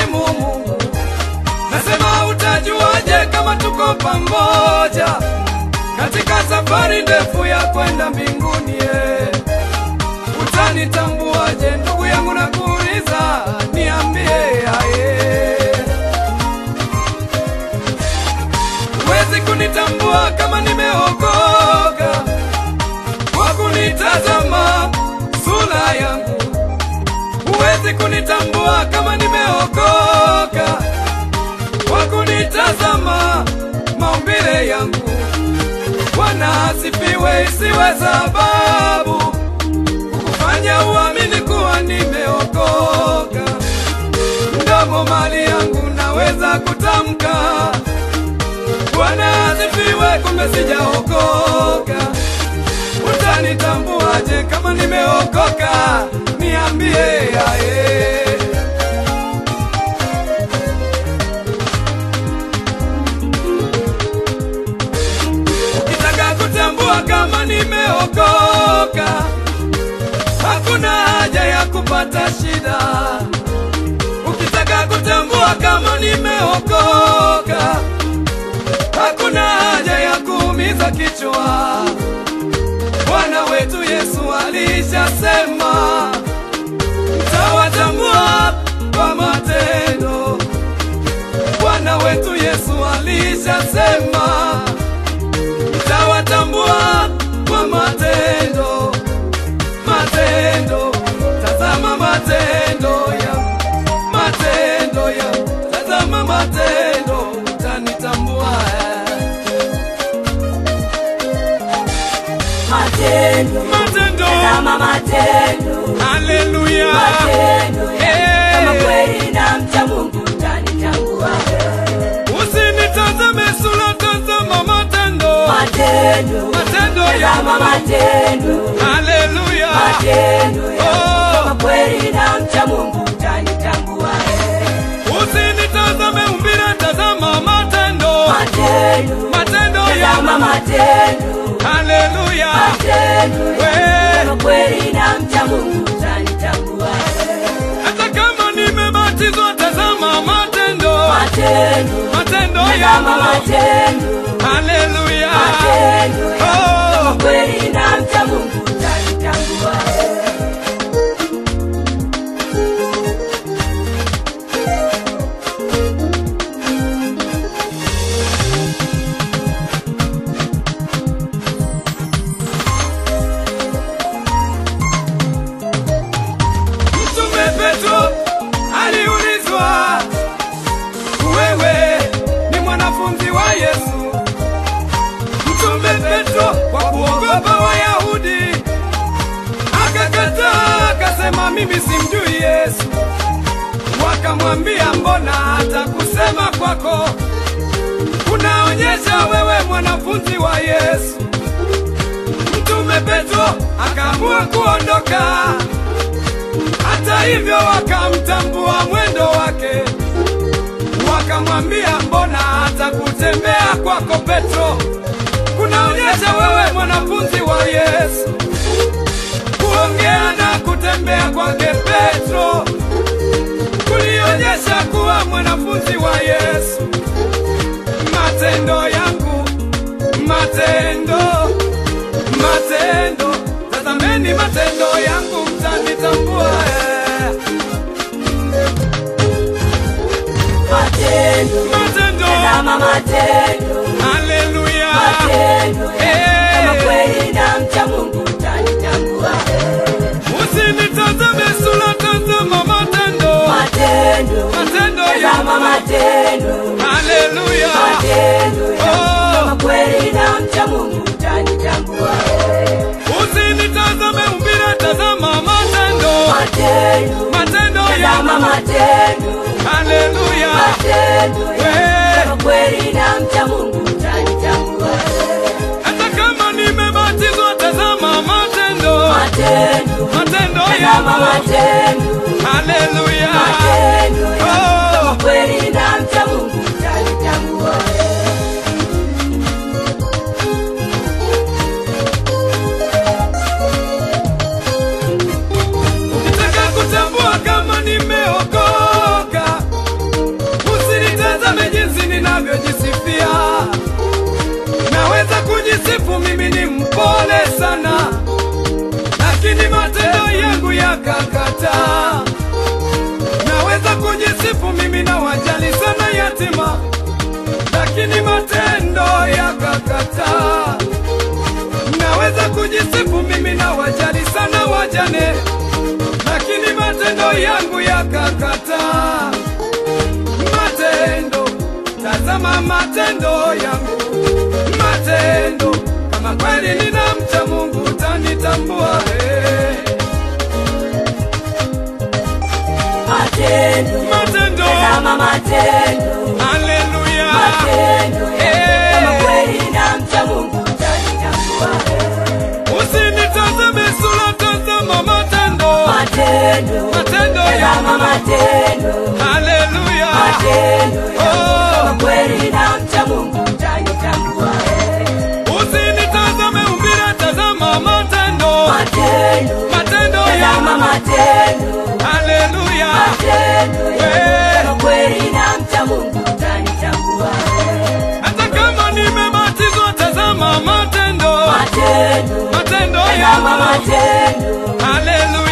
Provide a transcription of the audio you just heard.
kumheshimu Mungu. Nasema utajuaje kama tuko pamoja katika safari ndefu ya kwenda mbinguni? Utanitambuaje ndugu yangu, na kuuliza, niambie Huwezi kunitambua kama nimeokoka kwa kunitazama sura yangu. Huwezi kunitambua kama nimeokoka kwa kunitazama maumbile yangu. Bwana asifiwe, isiwe sababu kukufanya uamini kuwa nimeokoka. Mdomo mali yangu naweza kutamka Bwana asifiwe, kumbe sijaokoka. Utanitambuaje kama nimeokoka? Niambie Ukitaka kutambua kama nimeokoka, hakuna haja ya kupata shida. Ukitaka kutambua kama nimeokoka, hakuna haja ya kuumiza kichwa. Bwana wetu Yesu alishasema, mtawatambua kwa matendo. Bwana wetu Yesu alishasema, mtawatambua kwa matendo. Matendo, tazama matendo ya, matendo ya, tazama matendo, utanitambua. Matendo, matendo, tazama matendo. Haleluya. Matendo kama kweli na mcha Mungu utanitambua. Usinitazame sura, tazama matendo. Matendo, matendo ya, tazama matendo. Haleluya. Matendo kama kweli na mcha Mungu utanitambua. Usinitazame umbile, tazama matendo. Matendo, matendo ya, tazama matendo. Haleluya. Matendo kama kweli na mcha Mungu utanitambua. Hata kama nimebatizwa, tazama matendo. Matendo, matendo ya, tazama matendo. Haleluya. Matendo kama kweli na mcha Mungu utanitambua. Mtume Petro aliulizwa, wewe ni mwanafunzi wa Yesu? Mtume Petro kwa kuogopa Wayahudi akakataa, akasema mimi simjui Yesu. Wakamwambia, mbona hata kusema kwako kunaonyesha wewe mwanafunzi wa Yesu? Mtume Petro akaamua kuondoka. Hata hivyo wakamtambua mwendo wake, wakamwambia, mbona hata kutembea kwako Petro kunaonyesha wewe mwanafunzi wa Yesu? Kuongea na kutembea kwake Petro kulionyesha kuwa mwanafunzi wa Yesu. Matendo yangu, matendo, matendo, tazameni matendo yangu, mtanitambua. Matendo, matendo, tazama matendo. Haleluya. Matendo kama kweli na mcha Mungu utanitambua. Usinitazame sura, tazama matendo. Matendo, matendo ya, tazama matendo. Haleluya. Matendo kama kweli na mcha Mungu utanitambua. Usinitazame umbile, tazama matendo. Matendo, matendo ya, tazama matendo. Haleluya. Matendo kama kweli na mcha Mungu utanitambua. Hata kama nimebatizwa, tazama matendo. Matendo, matendo ya, tazama matendo. Haleluya. Matendo kama kweli na mcha Mungu utanitambua. Ukitaka kutambua kama nimeokoka, matendo yangu yakakataa. Matendo, tazama matendo yangu. Matendo, kama kweli ninamcha Mungu utanitambua. Matendo, Matendo, tazama matendo. haleluya. Matendo, kama kweli ninamcha Mungu utanitambua. Usinitazame sura, tazama matendo. Matendo, Matendo tazama yangu. matendo. Haleluya. Matendo, Oh. kama kweli ninamcha Mungu utanitambua. Usinitazame umbile, tazama matendo. Matendo, Matendo tazama yangu. matendo. Haleluya. Matendo, We. kama kweli ninamcha Mungu utanitambua. Hata kama nimebatizwa, tazama matendo. Matendo, Matendo tazama yangu. matendo. Haleluya.